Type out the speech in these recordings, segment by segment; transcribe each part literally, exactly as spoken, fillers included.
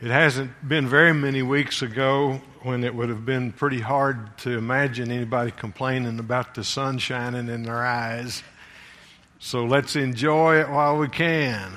It hasn't been very many weeks ago when it would have been pretty hard to imagine anybody complaining about the sun shining in their eyes. So let's enjoy it while we can.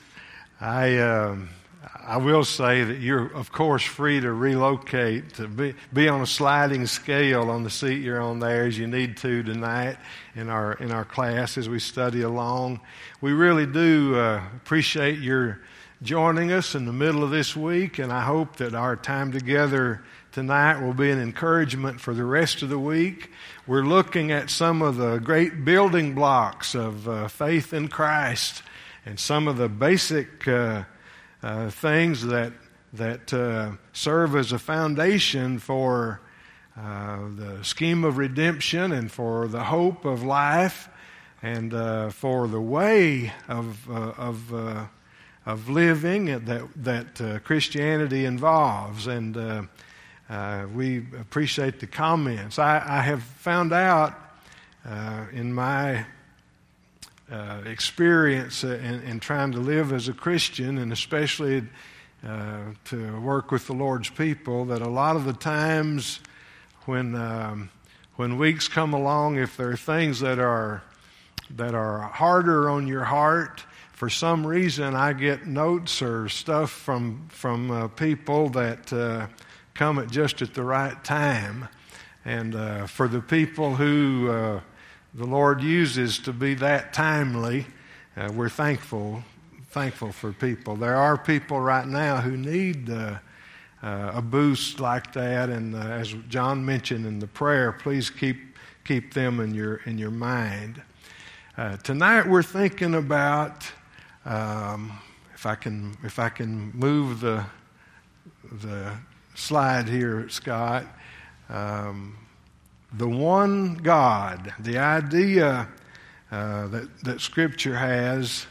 I um, I will say that you're, of course, free to relocate, to be, be on a sliding scale on the seat you're on there as you need to tonight in our in our class as we study along. We really do uh, appreciate your joining us in the middle of this week, and I hope that our time together tonight will be an encouragement for the rest of the week. We're looking at some of the great building blocks of uh, faith in Christ and some of the basic uh, uh, things that that uh, serve as a foundation for uh, the scheme of redemption and for the hope of life and uh, for the way of uh, of uh, of living that that uh, Christianity involves, and uh, uh, we appreciate the comments. I, I have found out uh, in my uh, experience in, in trying to live as a Christian, and especially uh, to work with the Lord's people, that a lot of the times when um, when weeks come along, if there are things that are that are harder on your heart, for some reason, I get notes or stuff from from uh, people that uh, come at just at the right time. And uh, for the people who uh, the Lord uses to be that timely, uh, we're thankful thankful for people. There are people right now who need uh, uh, a boost like that. And uh, as John mentioned in the prayer, please keep keep them in your in your mind. Uh, tonight, we're thinking about. Um, if I can, if I can move the the slide here, Scott. Um, the one God, the idea uh, that that Scripture has.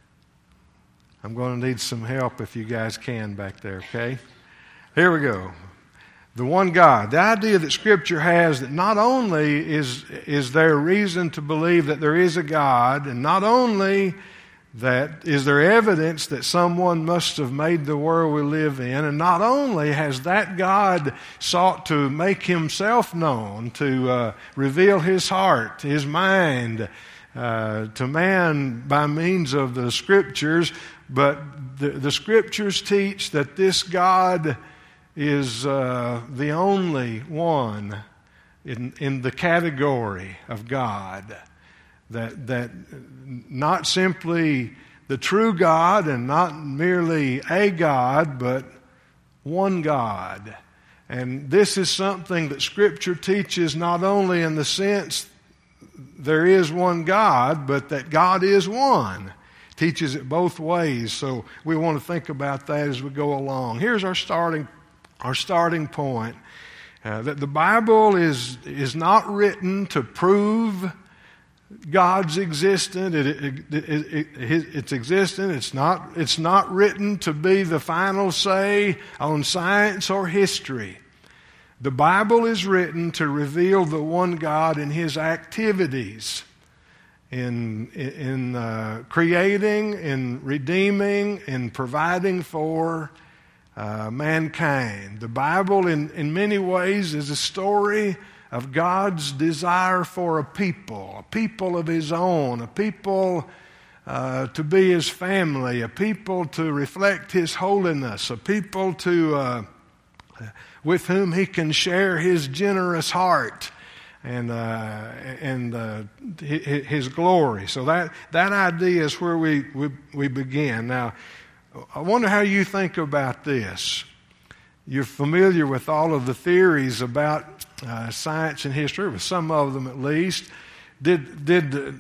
I'm going to need some help if you guys can back there. Okay, here we go. The one God, the idea that Scripture has that not only is is there reason to believe that there is a God, and not only that is there evidence that someone must have made the world we live in, and not only has that God sought to make himself known, to uh, reveal his heart, his mind uh, to man by means of the Scriptures, but the, the Scriptures teach that this God is uh, the only one in, in the category of God. That that not simply the true God and not merely a God, but one God. And this is something that Scripture teaches not only in the sense there is one God, but that God is one. Teaches it both ways. So we want to think about that as we go along. Here's our starting our starting point. Uh, that the Bible is is not written to prove God's existence. It, it, it, it, it, it's existent. It's not, it's not written to be the final say on science or history. The Bible is written to reveal the one God in his activities, in, in uh, creating, in redeeming, in providing for uh, mankind. The Bible in, in many ways is a story of God's desire for a people, a people of his own, a people uh, to be his family, a people to reflect his holiness, a people to uh, with whom he can share his generous heart and uh, and uh, his glory. So that that idea is where we, we we begin. Now, I wonder how you think about this. You're familiar with all of the theories about Uh, science and history, with some of them at least. Did did uh,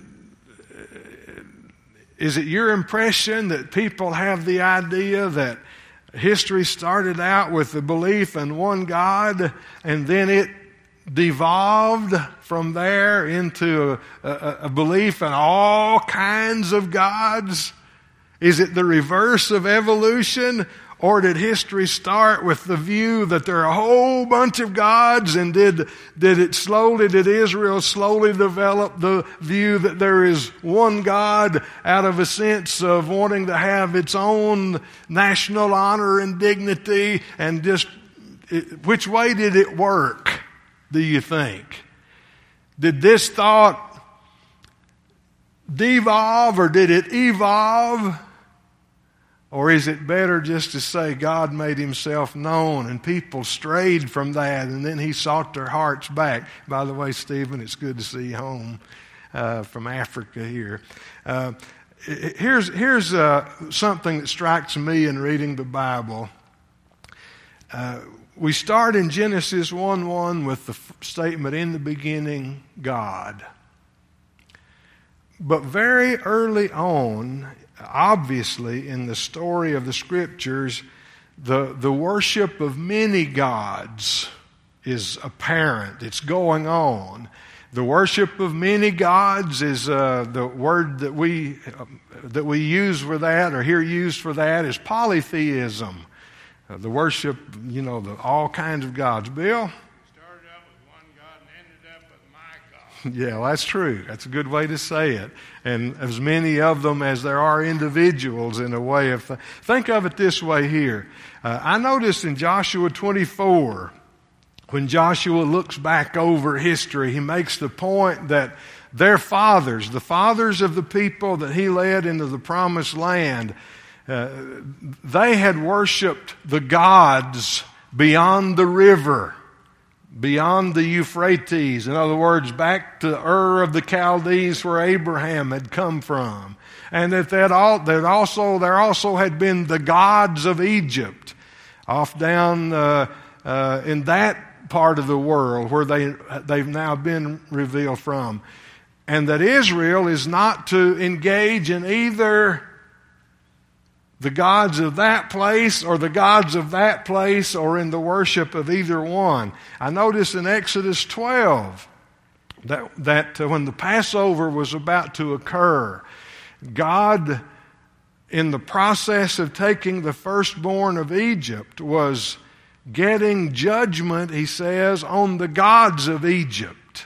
is it your impression that people have the idea that history started out with the belief in one God, and then it devolved from there into a, a, a belief in all kinds of gods? Is it the reverse of evolution? Or did history start with the view that there are a whole bunch of gods, and did, did it slowly, did Israel slowly develop the view that there is one God out of a sense of wanting to have its own national honor and dignity, and just, it, which way did it work, do you think? Did this thought devolve, or did it evolve? Or is it better just to say God made himself known and people strayed from that, and then he sought their hearts back? By the way, Stephen, it's good to see you home uh, from Africa here. Uh, here's here's uh, something that strikes me in reading the Bible. Uh, we start in Genesis one one with the statement, in the beginning, God. But very early on, obviously, in the story of the Scriptures, the, the worship of many gods is apparent. It's going on. The worship of many gods is uh, the word that we uh, that we use for that, or hear used for that, is polytheism. Uh, the worship, you know, the, all kinds of gods. Bill? Started out with one God and ended up with my God. Yeah, well, that's true. That's a good way to say it. And as many of them as there are individuals, in a way of th- think of it this way here. Uh, I noticed in Joshua twenty-four, when Joshua looks back over history, he makes the point that their fathers, the fathers of the people that he led into the promised land, uh, they had worshipped the gods beyond the river, beyond the Euphrates. In other words, back to Ur of the Chaldees, where Abraham had come from. And that that all, that also there also had been the gods of Egypt, off down uh, uh, in that part of the world where they they've now been revealed from. And that Israel is not to engage in either the gods of that place or the gods of that place, or in the worship of either one. I notice in Exodus twelve that, that when the Passover was about to occur, God, in the process of taking the firstborn of Egypt, was getting judgment, he says, on the gods of Egypt.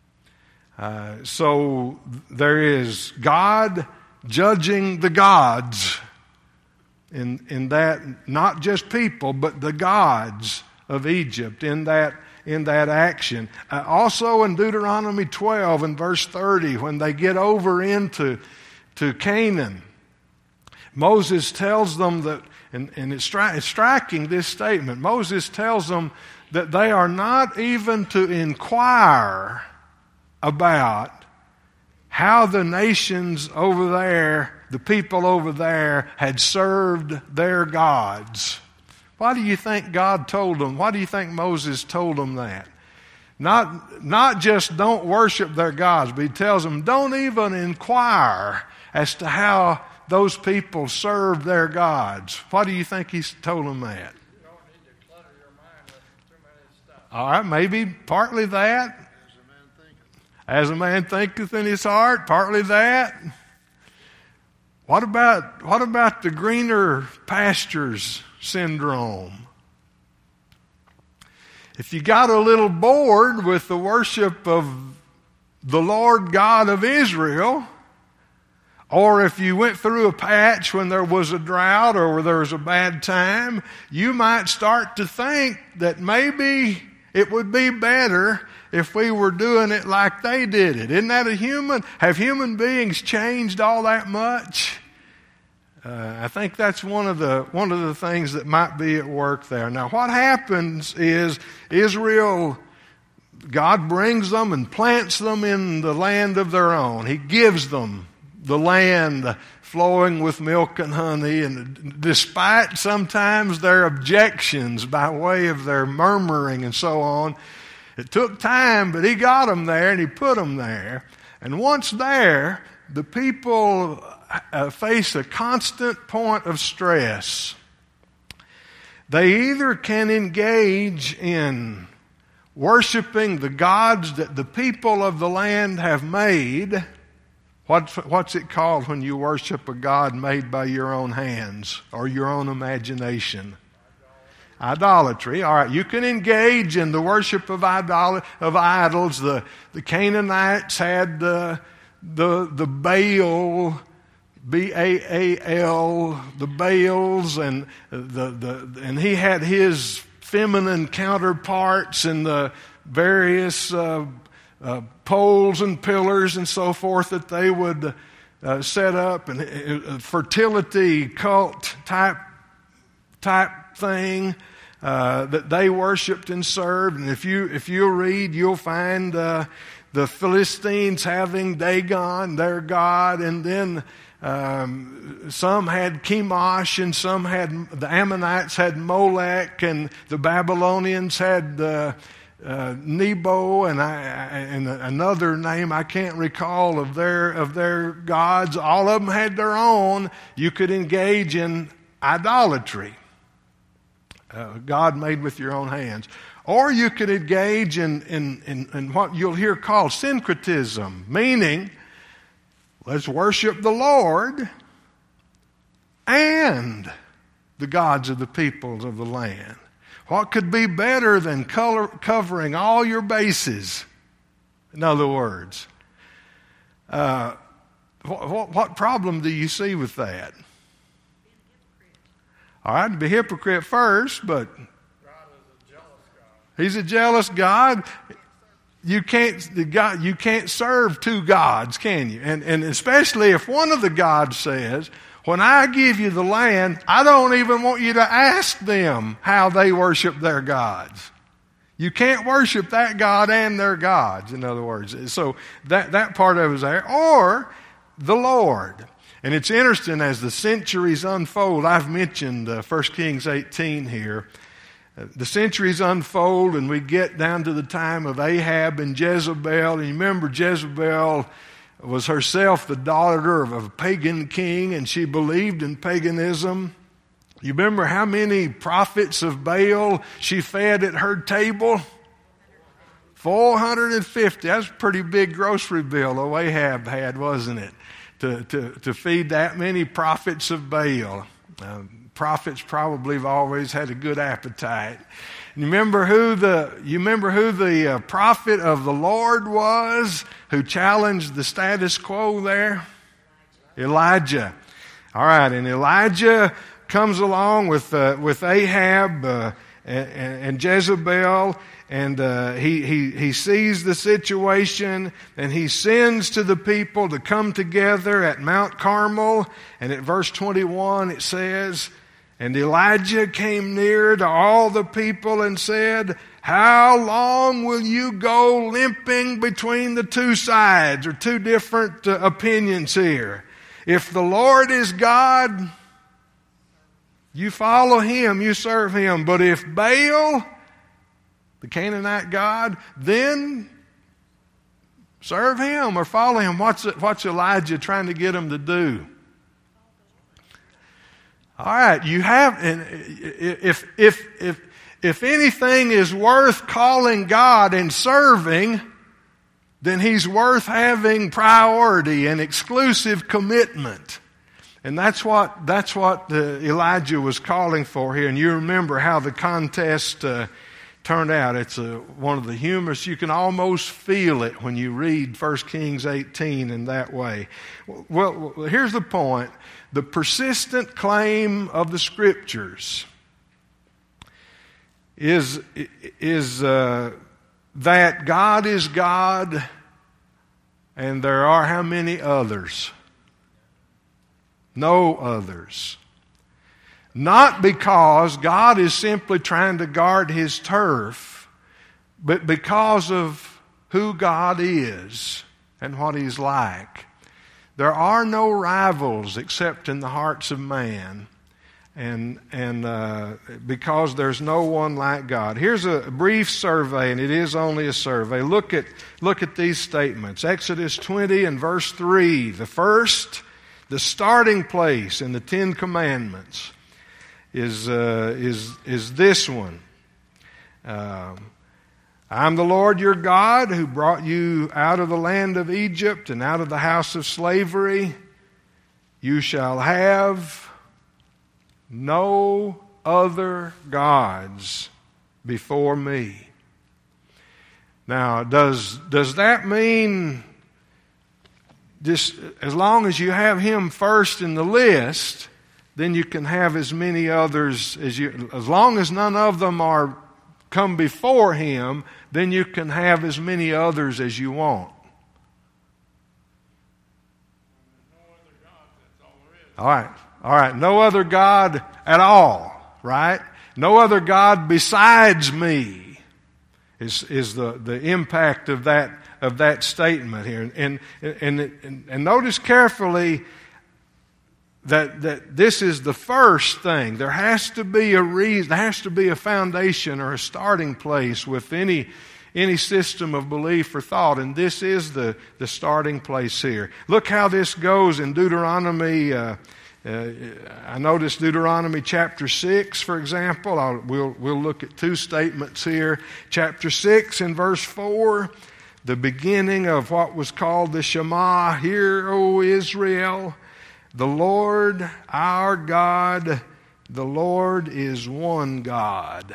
Uh, so there is God judging the gods in, in that, not just people, but the gods of Egypt in that in that action. Uh, also in Deuteronomy twelve and verse thirty, when they get over into to Canaan, Moses tells them that, and, and it's, stri- it's striking, this statement, Moses tells them that they are not even to inquire about how the nations over there, the people over there, had served their gods. Why do you think God told them? Why do you think Moses told them that? Not, not just don't worship their gods, but he tells them don't even inquire as to how those people served their gods. Why do you think he told them that? You don't need to clutter your mind with too many stuff. All right, maybe partly that. As a man thinketh in his heart, partly that. What about what about the greener pastures syndrome? If you got a little bored with the worship of the Lord God of Israel, or if you went through a patch when there was a drought or there was a bad time, you might start to think that maybe it would be better if we were doing it like they did it. Isn't that a human? Have human beings changed all that much? Uh, I think that's one of the one of the things that might be at work there. Now, what happens is Israel, God brings them and plants them in the land of their own. He gives them the land flowing with milk and honey, and despite sometimes their objections by way of their murmuring and so on, it took time, but he got them there and he put them there. And once there, the people uh, face a constant point of stress. They either can engage in worshiping the gods that the people of the land have made, What's, what's it called when you worship a God made by your own hands or your own imagination? Idolatry. All right, you can engage in the worship of idol of idols. The the Canaanites had uh, the the Baal, B A A L, the Baals, and the the and he had his feminine counterparts and the various uh, uh, poles and pillars and so forth that they would uh, set up, and uh, fertility cult type type thing. Uh, that they worshipped and served. And if you if you'll read, you'll find uh, the Philistines having Dagon, their god, and then um, some had Chemosh, and some had the Ammonites had Molech, and the Babylonians had uh, uh, Nebo, and I, and another name I can't recall of their of their gods. All of them had their own. You could engage in idolatry. Uh, God made with your own hands. Or you could engage in, in, in, in what you'll hear called syncretism, meaning let's worship the Lord and the gods of the peoples of the land. What could be better than color, covering all your bases? In other words, uh, what, what problem do you see with that? All right, be a hypocrite first, but God is a jealous God. He's a jealous God. You can't, the God, you can't serve two gods, can you? And, and especially if one of the gods says, when I give you the land, I don't even want you to ask them how they worship their gods. You can't worship that God and their gods, in other words. So that, that part of it is there. Or the Lord. And it's interesting as the centuries unfold. I've mentioned uh, First Kings eighteen here. Uh, the centuries unfold and we get down to the time of Ahab and Jezebel. And you remember Jezebel was herself the daughter of a pagan king, and she believed in paganism. You remember how many prophets of Baal she fed at her table? four hundred fifty. That's a pretty big grocery bill old Ahab had, wasn't it? To, to, to feed that many prophets of Baal. Uh, prophets probably have always had a good appetite. You remember who the you remember who the uh, prophet of the Lord was who challenged the status quo there? Elijah. All right, and Elijah comes along with uh, with Ahab uh, and, and Jezebel. And uh, he, he, he sees the situation, and he sends to the people to come together at Mount Carmel. And at verse twenty-one it says, and Elijah came near to all the people and said, how long will you go limping between the two sides, or two different uh, opinions here? If the Lord is God, you follow Him, you serve Him. But if Baal, the Canaanite god, then serve him or follow him. What's, what's Elijah trying to get him to do? All right, you have, and if, if, if, if anything is worth calling God and serving, then he's worth having priority and exclusive commitment. And that's what, that's what uh, Elijah was calling for here. And you remember how the contest uh, turned out. It's a, one of the humorous. You can almost feel it when you read First Kings eighteen in that way. Well, here's the point. The persistent claim of the Scriptures is, is uh, that God is God and there are how many others? No others. Not because God is simply trying to guard His turf, but because of who God is and what He's like. There are no rivals except in the hearts of man, and and uh, because there's no one like God. Here's a brief survey, and it is only a survey. Look at look at these statements. Exodus twenty and verse three. The first, the starting place in the Ten Commandments is uh, is is this one. Uh, I'm the Lord your God who brought you out of the land of Egypt and out of the house of slavery. You shall have no other gods before me. Now, does, does that mean just as long as you have Him first in the list, then you can have as many others as you, as long as none of them are come before Him, then you can have as many others as you want? All right, all right. No other God at all, right? No other God besides me is is the, the impact of that of that statement here. And and and, and notice carefully that that this is the first thing. There has to be a reason. There has to be a foundation or a starting place with any any system of belief or thought, and this is the the starting place here. Look how this goes in Deuteronomy. Uh, uh, I noticed Deuteronomy chapter six, for example. I'll, we'll we'll look at two statements here. Chapter six and verse four, the beginning of what was called the Shema. Hear, O Israel, the Lord our God, the Lord is one God.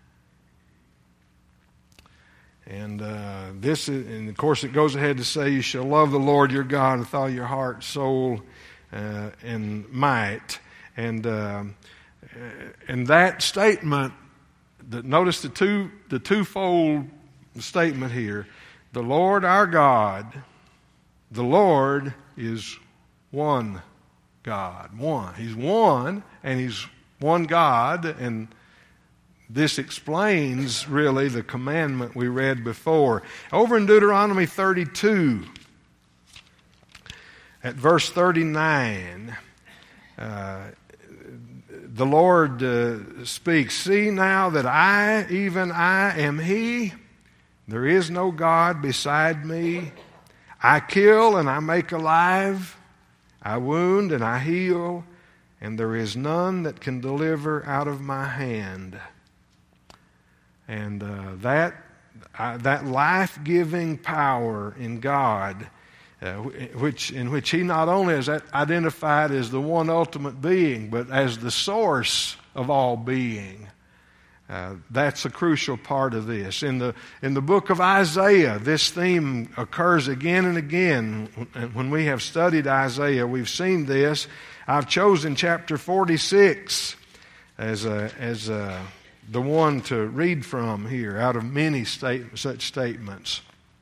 And uh, this is, and of course, it goes ahead to say, "You shall love the Lord your God with all your heart, soul, uh, and might." And uh, and that statement, that notice the two the twofold statement here: the Lord our God, the Lord is one God, one. He's one, and He's one God, and this explains, really, the commandment we read before. Over in Deuteronomy thirty-two, at verse thirty-nine, uh, the Lord uh, speaks, "See now that I, even I, am He. There is no God beside me. I kill and I make alive. I wound and I heal, and there is none that can deliver out of my hand." And uh, that uh, that life-giving power in God, uh, which in which He not only is identified as the one ultimate being, but as the source of all being, uh, that's a crucial part of this. In the in the book of Isaiah, this theme occurs again and again. When we have studied Isaiah, we've seen this. I've chosen chapter forty-six as a as a the one to read from here out of many state, such statements.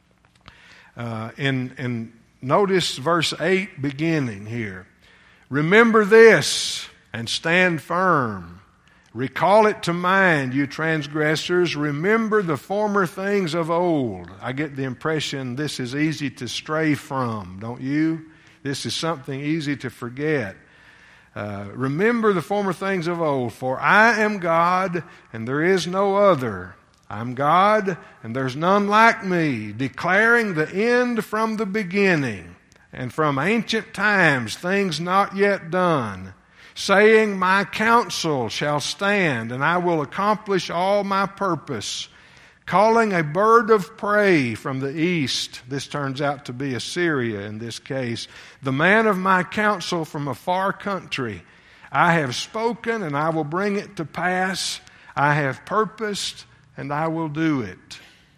Uh, and, and notice verse eight beginning here. "Remember this and stand firm. Recall it to mind, you transgressors. Remember the former things of old." I get the impression this is easy to stray from, don't you? This is something easy to forget. Uh, remember the former things of old, for I am God and there is no other. I'm God and there's none like me, declaring the end from the beginning, and from ancient times things not yet done, saying, my counsel shall stand and I will accomplish all my purpose, calling a bird of prey from the east. This turns out to be Assyria in this case. The man of my counsel from a far country. I have spoken and I will bring it to pass. I have purposed and I will do it.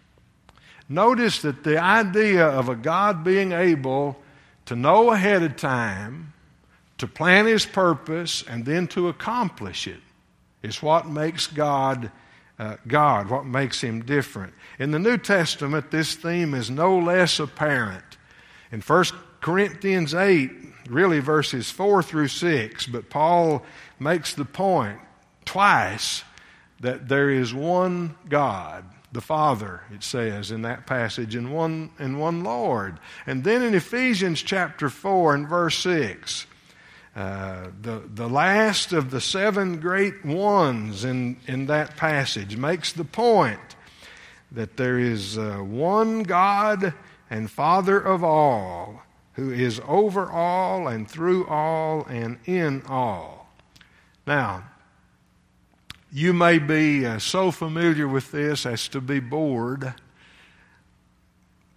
Notice that the idea of a God being able to know ahead of time, to plan His purpose, and then to accomplish it is what makes God Uh, God, what makes Him different. In the New Testament, this theme is no less apparent. In First Corinthians eight, really verses four through six, but Paul makes the point twice that there is one God, the Father, it says in that passage, and one, and one Lord. And then in Ephesians chapter four and verse six, Uh, the, the last of the seven great ones in, in that passage makes the point that there is uh, one God and Father of all, who is over all and through all and in all. Now, you may be uh, so familiar with this as to be bored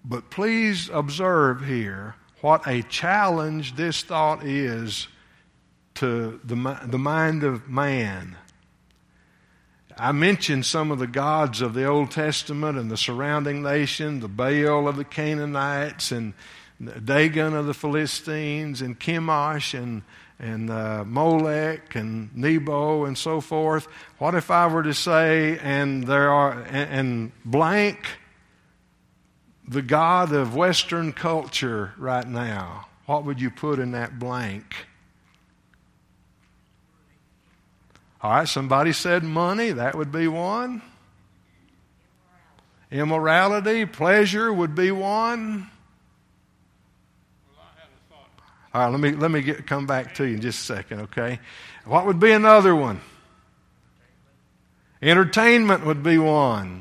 But please observe here what a challenge this thought is to the, the mind of man. I mentioned some of the gods of the Old Testament and the surrounding nation, the Baal of the Canaanites and Dagon of the Philistines and Chemosh and, and uh, Molech and Nebo and so forth. What if I were to say, and there are, and, and blank, the God of Western culture right now? What would you put in that blank? All right, somebody said money. That would be one. Immorality, pleasure would be one. All right, let me let me get, come back to you in just a second, okay? What would be another one? Entertainment would be one.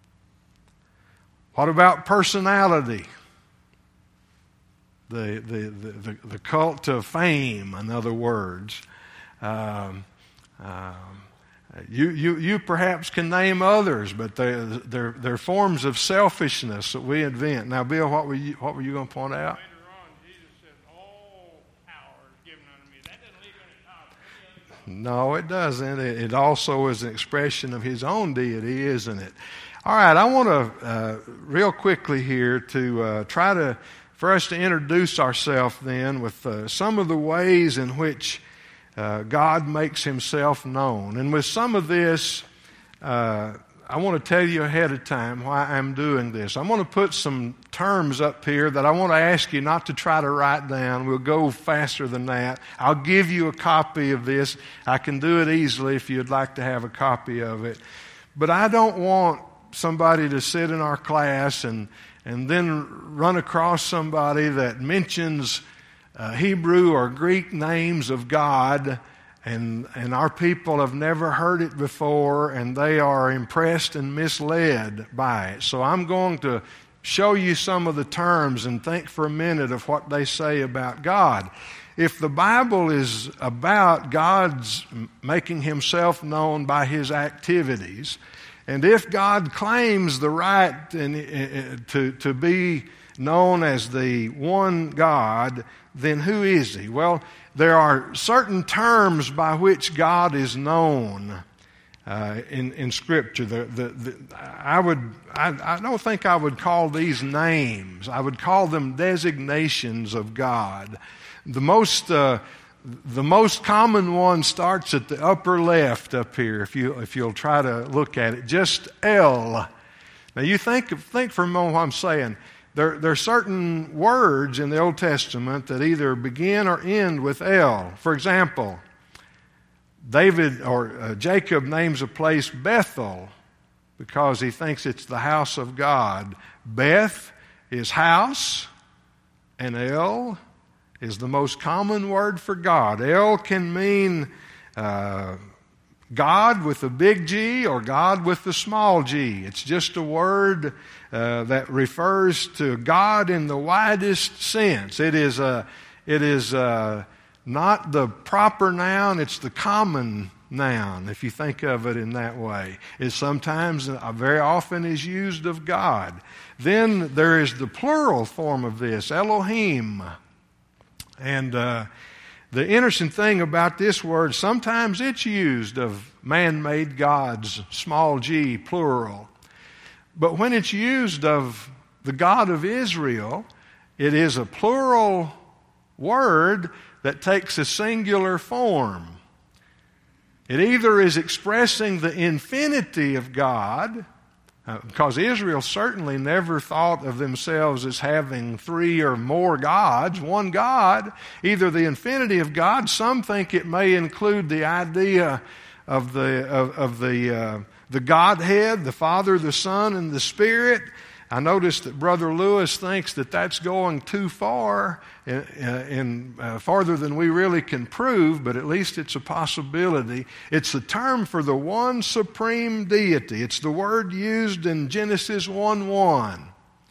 What about personality? The the the, the, the cult of fame, in other words. Um, um, you you you perhaps can name others, but they're they're, they're forms of selfishness that we invent. Now, Bill, what were you what were you going to point out? No, it doesn't. It also is an expression of His own deity, isn't it? All right, I want to, uh, real quickly here, to uh, try to, for us to introduce ourselves then with uh, some of the ways in which uh, God makes Himself known. And with some of this, uh, I want to tell you ahead of time why I'm doing this. I'm going to put some terms up here that I want to ask you not to try to write down. We'll go faster than that. I'll give you a copy of this. I can do it easily if you'd like to have a copy of it. But I don't want somebody to sit in our class and, and then run across somebody that mentions uh, Hebrew or Greek names of God, And, and our people have never heard it before, and they are impressed and misled by it. So I'm going to show you some of the terms and think for a minute of what they say about God. If the Bible is about God's making Himself known by His activities, and if God claims the right in, to, to be known as the one God, then who is He? Well, there are certain terms by which God is known uh, in in Scripture. The, the, the, I would I, I don't think I would call these names. I would call them designations of God. The most uh, the most common one starts at the upper left up here. If you if you'll try to look at it, just El. Now you think think for a moment what I'm saying. There, there are certain words in the Old Testament that either begin or end with El. For example, David or uh, Jacob names a place Bethel because he thinks it's the house of God. Beth is house, and El is the most common word for God. El can mean uh, God with the big G or God with the small g. It's just a word uh, that refers to God in the widest sense. It is a, it is a, not the proper noun, it's the common noun, if you think of it in that way. It sometimes, uh, very often is used of God. Then there is the plural form of this, Elohim. And uh, the interesting thing about this word, sometimes it's used of man-made gods, small g, plural. But when it's used of the God of Israel, it is a plural word that takes a singular form. It either is expressing the infinity of God, uh, because Israel certainly never thought of themselves as having three or more gods, one God, either the infinity of God. Some think it may include the idea of the of, of the uh, the Godhead, the Father, the Son, and the Spirit. I noticed that Brother Lewis thinks that that's going too far, in, in, uh, farther than we really can prove, but at least it's a possibility. It's the term for the one supreme deity. It's the word used in Genesis one one.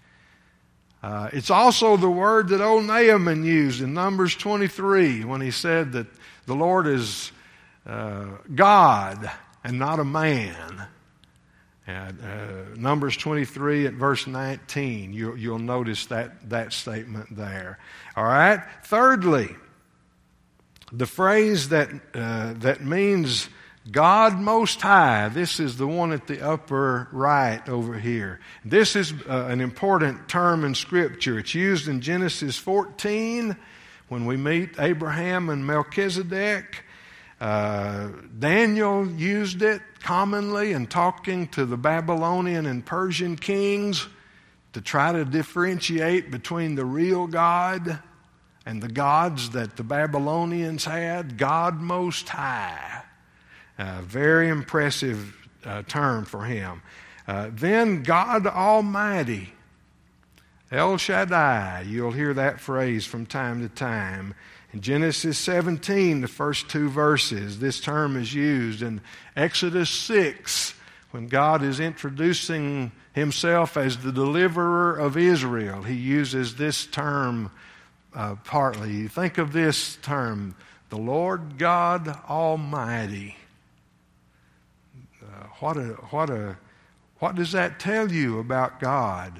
Uh, it's also the word that old Naaman used in Numbers twenty-three when he said that the Lord is uh, God and not a man. And, uh, Numbers twenty-three at verse nineteen, you, you'll notice that, that statement there. All right? Thirdly, the phrase that, uh, that means God Most High, this is the one at the upper right over here. This is uh, an important term in Scripture. It's used in Genesis fourteen when we meet Abraham and Melchizedek. Uh, Daniel used it commonly in talking to the Babylonian and Persian kings to try to differentiate between the real God and the gods that the Babylonians had. God Most High. Uh, very impressive uh, term for him. Uh, then God Almighty. El Shaddai. You'll hear that phrase from time to time. In Genesis seventeen, the first two verses, this term is used. In Exodus six, when God is introducing himself as the deliverer of Israel, he uses this term uh, partly. You think of this term, the Lord God Almighty. Uh, what a, what a, what does that tell you about God?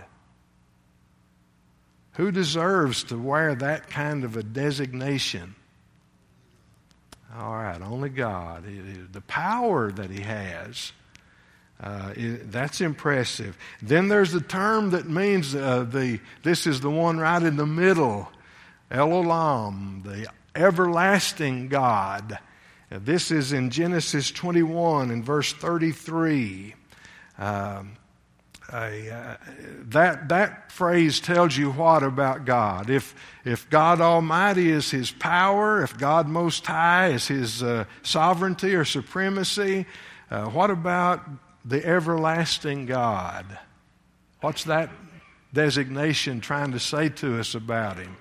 Who deserves to wear that kind of a designation? All right, only God. The power that he has, uh, that's impressive. Then there's the term that means uh, the. This is the one right in the middle, El Olam, the everlasting God. Uh, this is in Genesis twenty-one and verse thirty-three. Um, A, uh, that that phrase tells you what about God? If if God Almighty is his power, if God Most High is his uh, sovereignty or supremacy, uh, what about the everlasting God? What's that designation trying to say to us about him?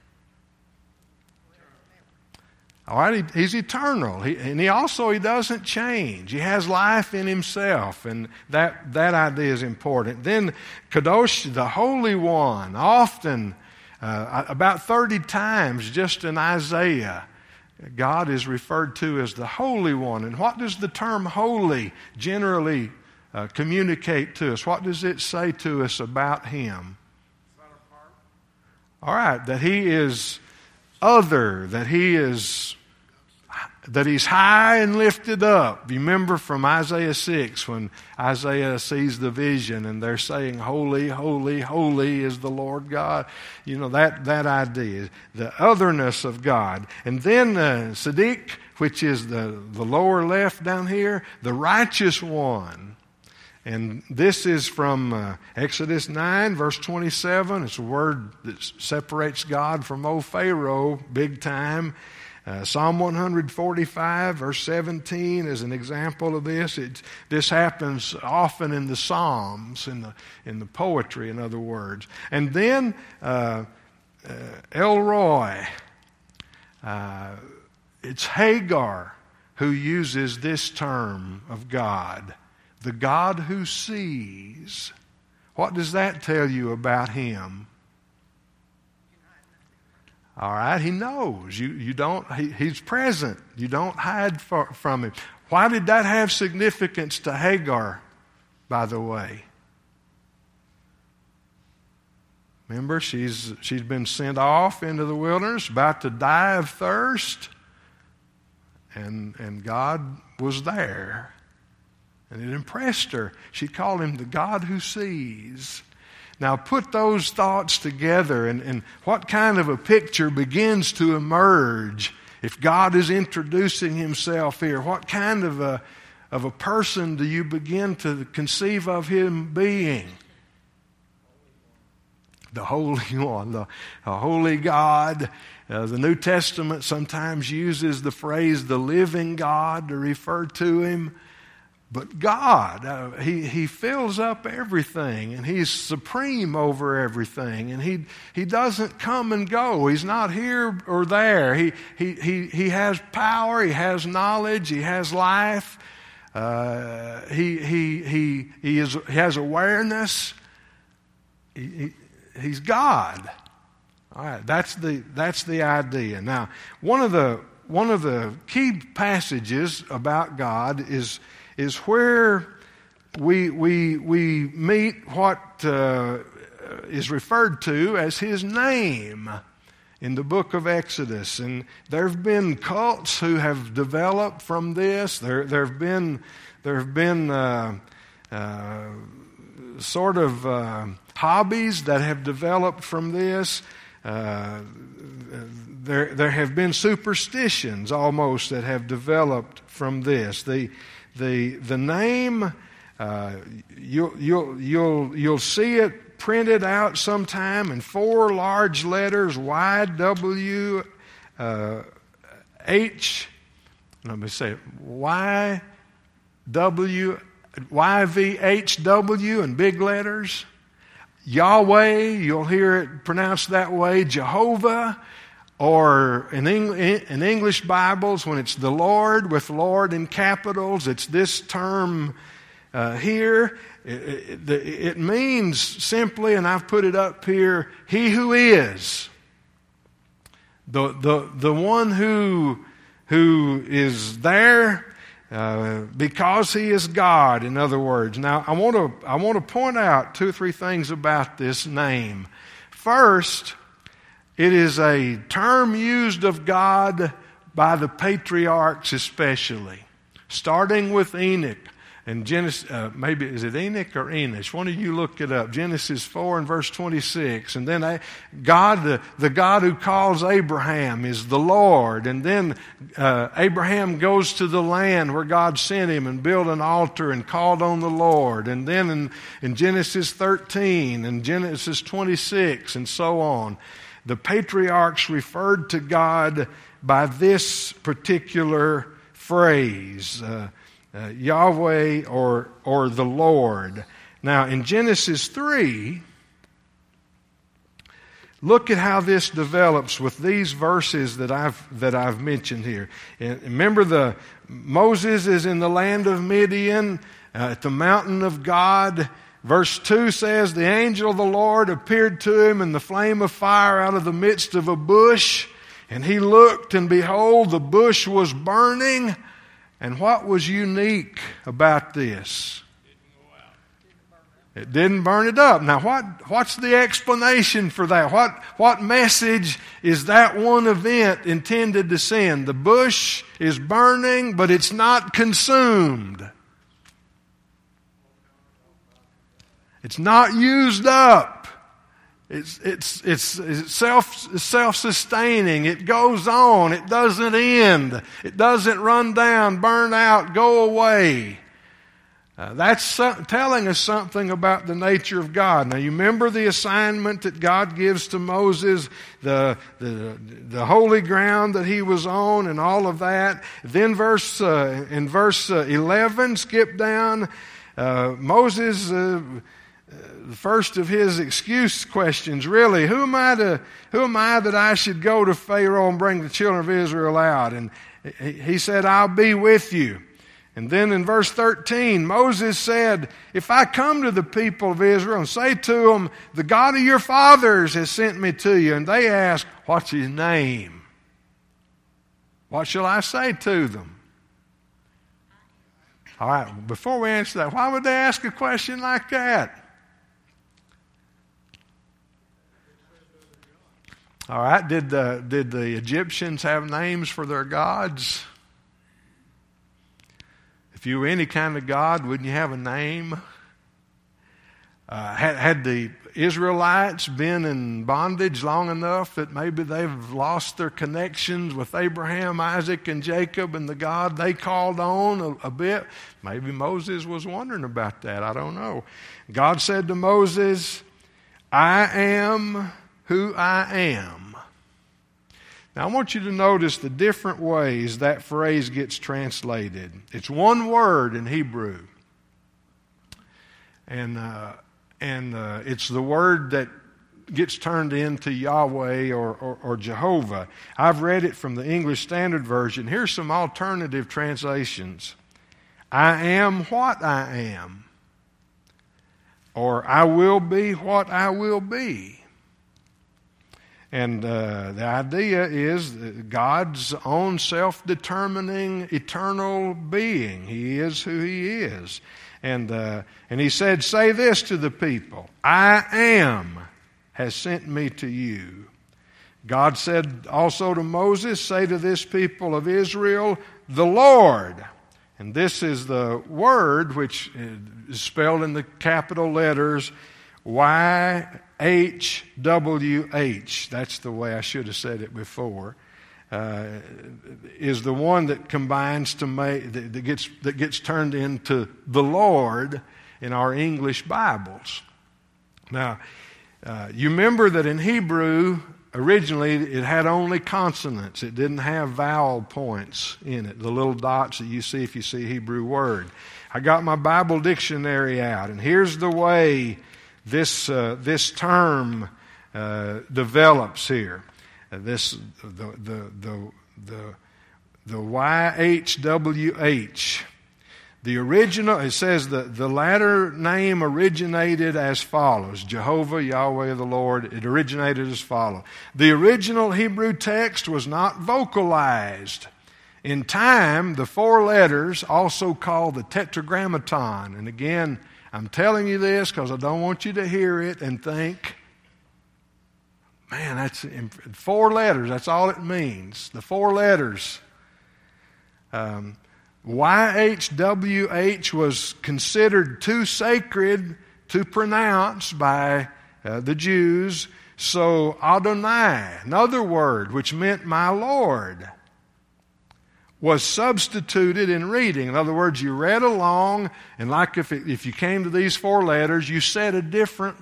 All right, he, he's eternal, he, and he also he doesn't change. He has life in himself, and that that idea is important. Then Kadosh, the Holy One, often uh, about thirty times, just in Isaiah, God is referred to as the Holy One. And what does the term holy generally uh, communicate to us? What does it say to us about him? All right, that he is other, that he is that he's high and lifted up. You remember from Isaiah six when Isaiah sees the vision and they're saying, holy, holy, holy is the Lord God. You know, that, that idea, the otherness of God. And then uh, Sadiq, which is the, the lower left down here, the righteous one. And this is from uh, Exodus nine, verse twenty-seven. It's a word that separates God from old Pharaoh big time. Uh, Psalm one forty-five, verse seventeen is an example of this. It, this happens often in the Psalms, in the, in the poetry, in other words. And then uh, uh, El Roi. Uh, it's Hagar who uses this term of God. The God who sees. What does that tell you about him? All right, he knows. You, you don't, he, he's present. You don't hide for, from him. Why did that have significance to Hagar, by the way? Remember, she's, she's been sent off into the wilderness, about to die of thirst, and, and God was there. And it impressed her. She called him the God who sees. Now put those thoughts together, and, and what kind of a picture begins to emerge if God is introducing himself here? What kind of a, of a person do you begin to conceive of him being? The Holy One, the, the Holy God. Uh, the New Testament sometimes uses the phrase the living God to refer to him. But God, uh, he, he fills up everything, and he's supreme over everything, and he, he doesn't come and go. He's not here or there. He, he, he, he has power, he has knowledge, he has life, uh, he, he, he, he, is, he has awareness. He, he, he's God. All right, that's the, that's the idea. Now, one of the, one of the key passages about God is is where we, we, we meet what uh, is referred to as His name in the book of Exodus. And there have been cults who have developed from this. There, there have been, there have been uh, uh, sort of uh, hobbies that have developed from this. Uh, there, there have been superstitions almost that have developed from this. The, the, the name, uh, you'll, you'll, you'll, you'll see it printed out sometime in four large letters, Y W uh, H. Let me say it. Y W Y V H W in big letters. Yahweh, you'll hear it pronounced that way. Jehovah, or in, Eng- in English Bibles, when it's the Lord with Lord in capitals, it's this term uh, here. It, it, it means simply, and I've put it up here, He who is. The, the, the one who, who is there uh, because He is God, in other words. Now, I want to I want to point out two or three things about this name. First, it is a term used of God by the patriarchs especially, starting with Enoch. And Genesis, uh, maybe, is it Enoch or Enosh? One of you look it up. Genesis four and verse twenty-six. And then God, the, the God who calls Abraham is the Lord. And then uh, Abraham goes to the land where God sent him and built an altar and called on the Lord. And then in, in Genesis thirteen and Genesis twenty-six and so on, the patriarchs referred to God by this particular phrase, uh, Uh, Yahweh or or the Lord. Now in Genesis three, look at how this develops with these verses that I've that I've mentioned here. And remember, the Moses is in the land of Midian uh, at the mountain of God. Verse two says, the angel of the Lord appeared to him in the flame of fire out of the midst of a bush, and he looked, and behold, the bush was burning. And what was unique about this? It didn't burn it up. Now, what, what's the explanation for that? What, what message is that one event intended to send? The bush is burning, but it's not consumed. It's not used up. It's, it's, it's, it's self, self-sustaining. It goes on. It doesn't end. It doesn't run down, burn out, go away. Uh, that's some, telling us something about the nature of God. Now, you remember the assignment that God gives to Moses, the, the, the holy ground that he was on and all of that. Then verse, uh, in verse eleven, skip down, uh, Moses... Uh, The first of his excuse questions, really, who am I to, who am I that I should go to Pharaoh and bring the children of Israel out? And he said, I'll be with you. And then in verse thirteen, Moses said, if I come to the people of Israel and say to them, the God of your fathers has sent me to you, and they ask, what's his name? What shall I say to them? All right, before we answer that, why would they ask a question like that? All right, did the, did the Egyptians have names for their gods? If you were any kind of god, wouldn't you have a name? Uh, had, had the Israelites been in bondage long enough that maybe they've lost their connections with Abraham, Isaac, and Jacob and the God they called on a, a bit? Maybe Moses was wondering about that. I don't know. God said to Moses, I am who I am. Now, I want you to notice the different ways that phrase gets translated. It's one word in Hebrew. And uh, and uh, it's the word that gets turned into Yahweh or, or, or Jehovah. I've read it from the English Standard Version. Here's some alternative translations. I am what I am. Or I will be what I will be. And uh, the idea is God's own self-determining eternal being. He is who He is. And, uh, and he said, say this to the people, I am has sent me to you. God said also to Moses, say to this people of Israel, the Lord. And this is the word which is spelled in the capital letters, Y H W H. That's the way I should have said it before. Uh, is the one that combines to make, that, that gets that gets turned into the Lord in our English Bibles. Now, uh, you remember that in Hebrew, originally it had only consonants. It didn't have vowel points in it, the little dots that you see if you see a Hebrew word. I got my Bible dictionary out, and here's the way this uh, this term uh, develops here. Uh, this the the the the the Y H W H. The original, it says that the latter name originated as follows. Jehovah, Yahweh, the Lord. It originated as follows. The original Hebrew text was not vocalized. In time, the four letters, also called the Tetragrammaton. And again, I'm telling you this because I don't want you to hear it and think, man, that's four letters. That's all it means. The four letters. Um, Y H W H was considered too sacred to pronounce by uh, the Jews. So Adonai, another word which meant my Lord, was substituted in reading. In other words, you read along, and like if, it, if you came to these four letters, you said a different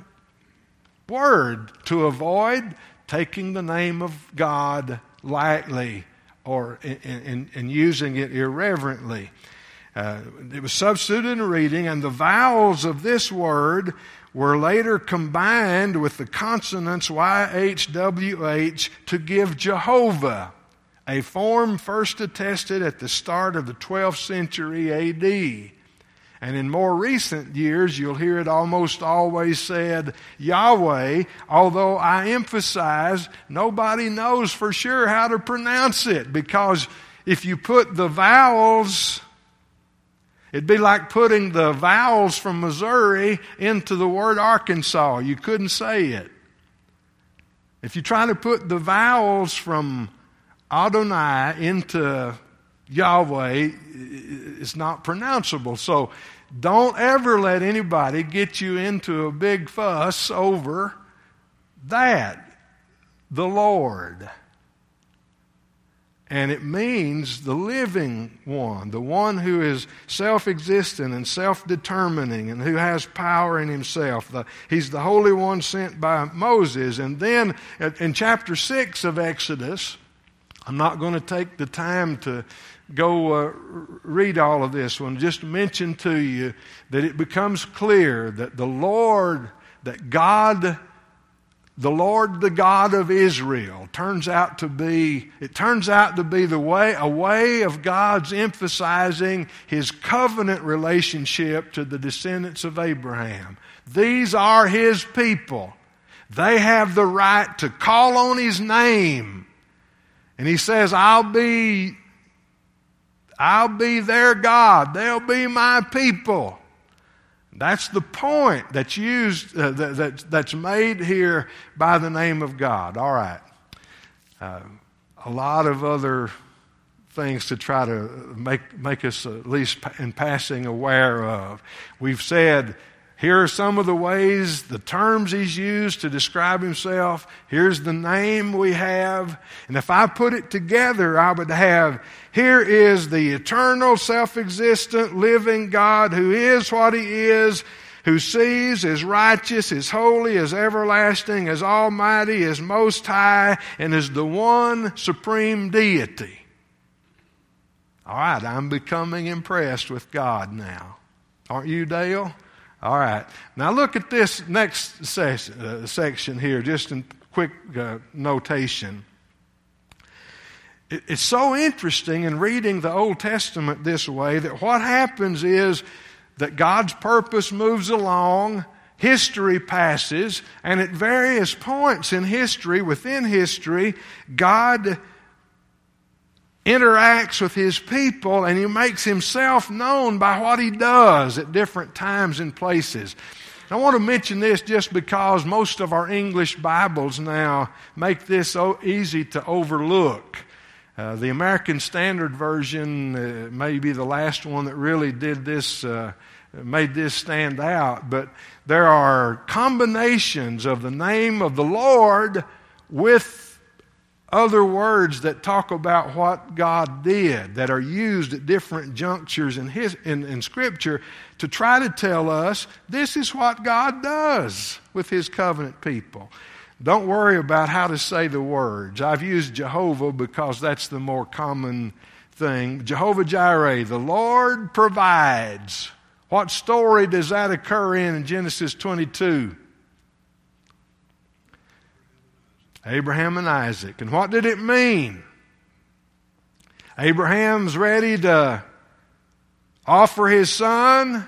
word to avoid taking the name of God lightly or in, in, in using it irreverently. Uh, it was substituted in reading, and the vowels of this word were later combined with the consonants Y H W H to give Jehovah, a form first attested at the start of the twelfth century A D. And in more recent years, you'll hear it almost always said Yahweh, although I emphasize nobody knows for sure how to pronounce it, because if you put the vowels, it'd be like putting the vowels from Missouri into the word Arkansas. You couldn't say it. If you try to put the vowels from Adonai into Yahweh, is not pronounceable. So don't ever let anybody get you into a big fuss over that. The Lord. And it means the living one, the one who is self-existent and self-determining and who has power in himself. The, he's the Holy One sent by Moses. And then in chapter six of Exodus, I'm not going to take the time to go uh, read all of this one. Just mention to you that it becomes clear that the Lord, that God, the Lord, the God of Israel, turns out to be, it turns out to be the way, a way of God's emphasizing His covenant relationship to the descendants of Abraham. These are His people. They have the right to call on His name. And He says, I'll be I'll be their God. They'll be my people. That's the point that's used, uh, that, that, that's made here by the name of God. All right. Uh, a lot of other things to try to make, make us at least in passing aware of. We've said, here are some of the ways, the terms He's used to describe Himself. Here's the name we have. And if I put it together, I would have, here is the eternal, self-existent, living God who is what He is, who sees, is righteous, is holy, is everlasting, is almighty, is most high, and is the one supreme deity. All right, I'm becoming impressed with God now. Aren't you, Dale? All right. Now look at this next ses- uh, section here, just in quick uh, notation. It, it's so interesting in reading the Old Testament this way that what happens is that God's purpose moves along, history passes, and at various points in history, within history, God interacts with his people, and he makes himself known by what he does at different times and places. I want to mention this just because most of our English Bibles now make this so easy to overlook. Uh, the American Standard Version uh, may be the last one that really did this, uh, made this stand out, but there are combinations of the name of the Lord with other words that talk about what God did, that are used at different junctures in, his, in, in Scripture to try to tell us this is what God does with His covenant people. Don't worry about how to say the words. I've used Jehovah because that's the more common thing. Jehovah Jireh, the Lord provides. What story does that occur in in Genesis twenty-two? Abraham and Isaac. And what did it mean? Abraham's ready to offer his son.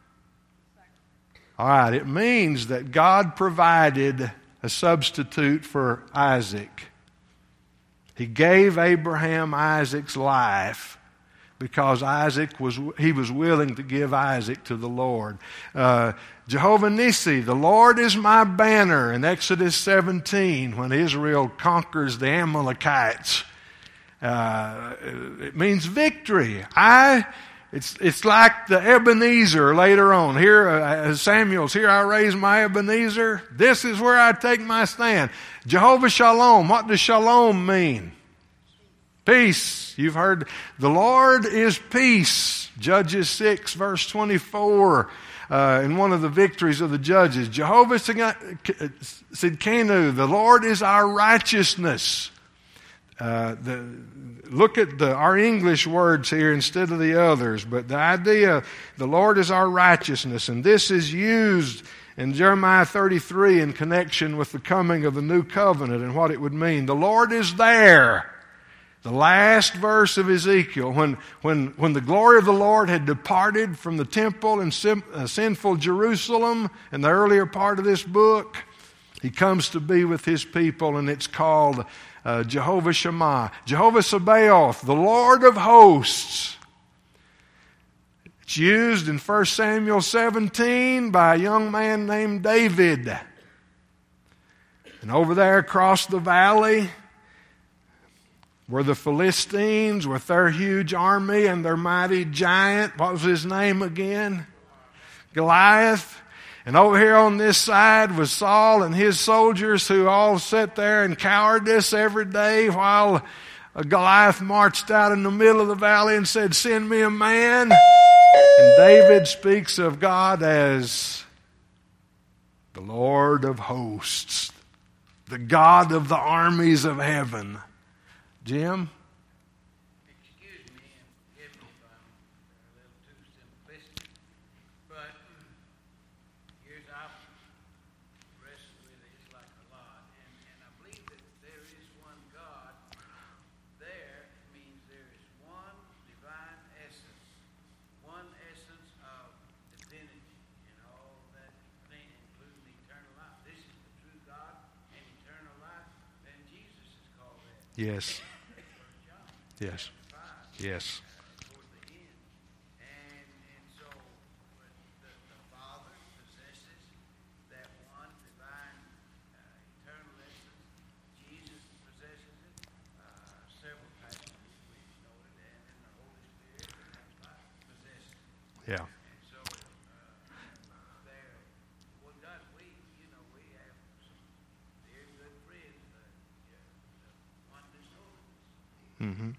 All right, it means that God provided a substitute for Isaac. He gave Abraham Isaac's life because Isaac was he was willing to give Isaac to the Lord. Uh, Jehovah Nissi, the Lord is my banner in Exodus seventeen when Israel conquers the Amalekites. Uh, it means victory. I, it's it's like the Ebenezer later on. Here, uh, Samuel's, here I raise my Ebenezer. This is where I take my stand. Jehovah Shalom, what does Shalom mean? Peace. You've heard, the Lord is peace. Judges six, verse twenty-four. Uh, in one of the victories of the judges, Jehovah Sidkenu, the Lord is our righteousness. Uh, the, look at the, our English words here instead of the others, but the idea, the Lord is our righteousness, and this is used in Jeremiah thirty-three in connection with the coming of the new covenant and what it would mean. The Lord is there. The last verse of Ezekiel, when, when, when the glory of the Lord had departed from the temple in sim, uh, sinful Jerusalem in the earlier part of this book, He comes to be with His people, and it's called uh, Jehovah Shammah. Jehovah Sabaoth, the Lord of hosts. It's used in First Samuel seventeen by a young man named David. And over there across the valley were the Philistines with their huge army and their mighty giant. What was his name again? Goliath. And over here on this side was Saul and his soldiers who all sat there in cowardice every day while Goliath marched out in the middle of the valley and said, "Send me a man." And David speaks of God as the Lord of hosts, the God of the armies of heaven. Jim? Excuse me and forgive me if I'm a little too simplistic, but years I've wrestled with it like a lot, and, and I believe that there is one God. There means there is one divine essence, one essence of divinity, and all that thing, including eternal life. This is the true God and eternal life, and Jesus is called that. Yes. Yes. Yes. Toward the end. And, and so but the, the Father possesses that one divine uh, eternal essence. Jesus possesses it uh, several passages we've noted, and then the Holy Spirit and that possesses it. Yeah. And so uh, there, well, God, we, you know, we have some very good friends, uh, yeah, the oneness holiness. Mm-hmm.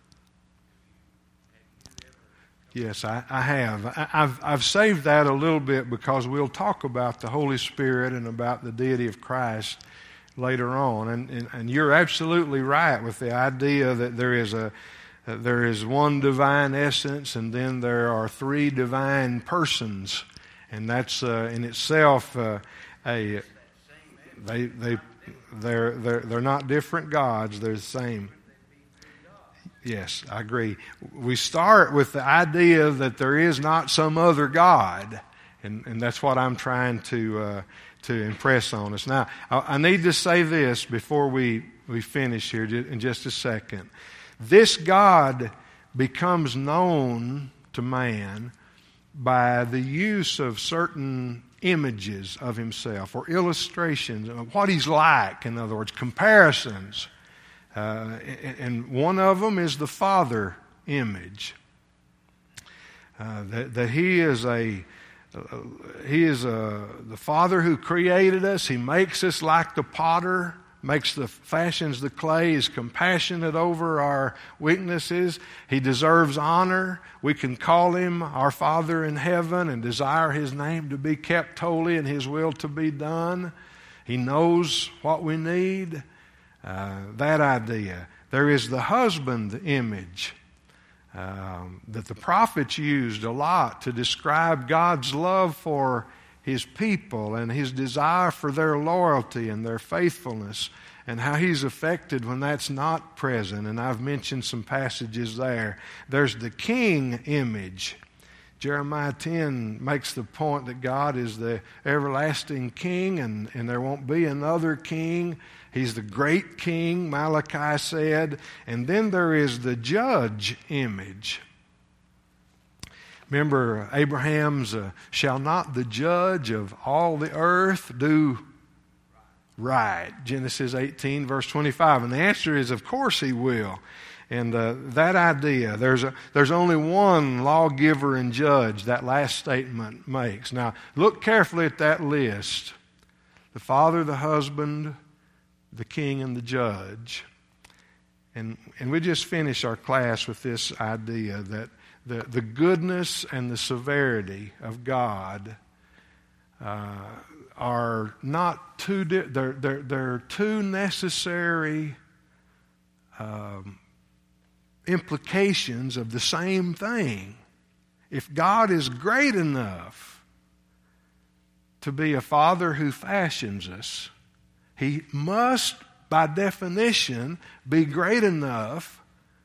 Yes, I, I have. I, I've, I've saved that a little bit because we'll talk about the Holy Spirit and about the deity of Christ later on. And, and, and you're absolutely right with the idea that there is a uh, there is one divine essence, and then there are three divine persons, and that's uh, in itself uh, a they they they're they're they're not different gods. They're the same. Yes, I agree. We start with the idea that there is not some other God, and, and that's what I'm trying to uh, to impress on us. Now, I, I need to say this before we, we finish here in just a second. This God becomes known to man by the use of certain images of himself or illustrations of what he's like, in other words, comparisons. Uh, and one of them is the Father image. Uh, that, that he is a uh, he is a, the Father who created us. He makes us like the potter, makes the fashions the clay, is compassionate over our weaknesses. He deserves honor. We can call him our Father in heaven and desire his name to be kept holy and his will to be done. He knows what we need. Uh, that idea. There is the husband image um, that the prophets used a lot to describe God's love for his people and his desire for their loyalty and their faithfulness, and how he's affected when that's not present. And I've mentioned some passages there. There's the king image. Jeremiah ten makes the point that God is the everlasting king, and, and there won't be another king. He's the great king, Malachi said. And then there is the judge image. Remember, Abraham's, uh, shall not the judge of all the earth do right? Genesis eighteen, verse twenty-five. And the answer is, of course he will. And uh, that idea, there's a, there's only one lawgiver and judge that last statement makes. Now, look carefully at that list. The Father, the husband, the king, and the judge. And, and we just finished our class with this idea that the, the goodness and the severity of God uh, are not two, di- they're, they're, they're two necessary um, implications of the same thing. If God is great enough to be a Father who fashions us, he must, by definition, be great enough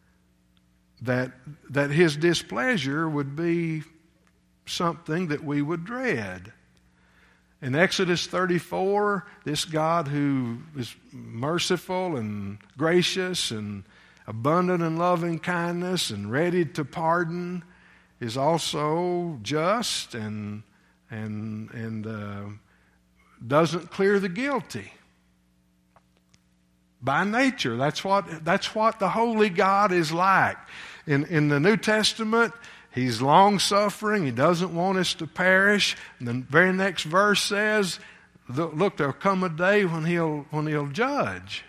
that, that his displeasure would be something that we would dread. In Exodus thirty-four, this God who is merciful and gracious and abundant in loving kindness and ready to pardon is also just and and and uh, doesn't clear the guilty. By nature, that's what that's what the holy God is like. In in the New Testament, he's long-suffering. He doesn't want us to perish. And the very next verse says, look, there'll come a day when he'll when he'll judge.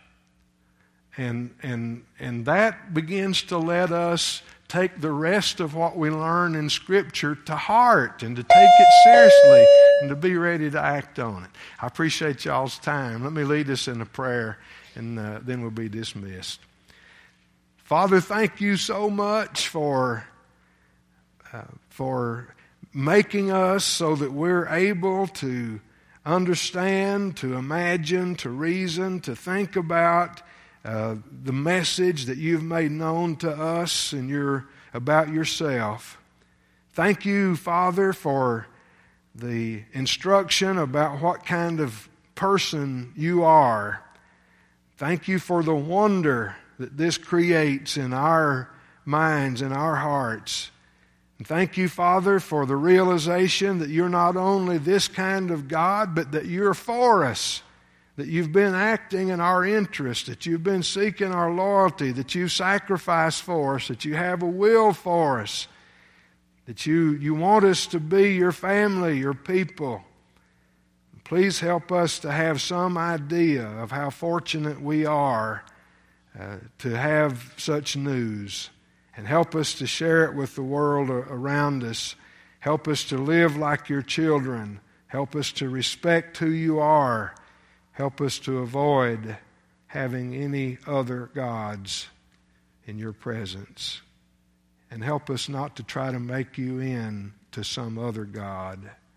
And and and that begins to let us take the rest of what we learn in Scripture to heart and to take it seriously and to be ready to act on it. I appreciate y'all's time. Let me lead us in a prayer, and uh, then we'll be dismissed. Father, thank you so much for uh, for making us so that we're able to understand, to imagine, to reason, to think about uh, the message that you've made known to us and your about yourself. Thank you, Father, for the instruction about what kind of person you are. Thank you for the wonder that this creates in our minds and our hearts. And thank you, Father, for the realization that you're not only this kind of God, but that you're for us, that you've been acting in our interest, that you've been seeking our loyalty, that you sacrificed for us, that you have a will for us, that you, you want us to be your family, your people. Please help us to have some idea of how fortunate we are uh, to have such news, and help us to share it with the world around us. Help us to live like your children. Help us to respect who you are. Help us to avoid having any other gods in your presence. And help us not to try to make you in to some other God.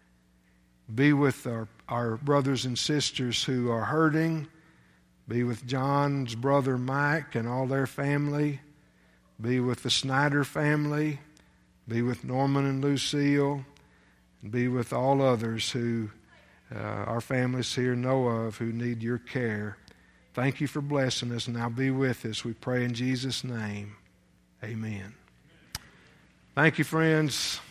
Be with our, our brothers and sisters who are hurting. Be with John's brother Mike and all their family. Be with the Snyder family. Be with Norman and Lucille. And be with all others who uh, our families here know of who need your care. Thank you for blessing us. Now be with us. We pray in Jesus' name. Amen. Thank you, friends.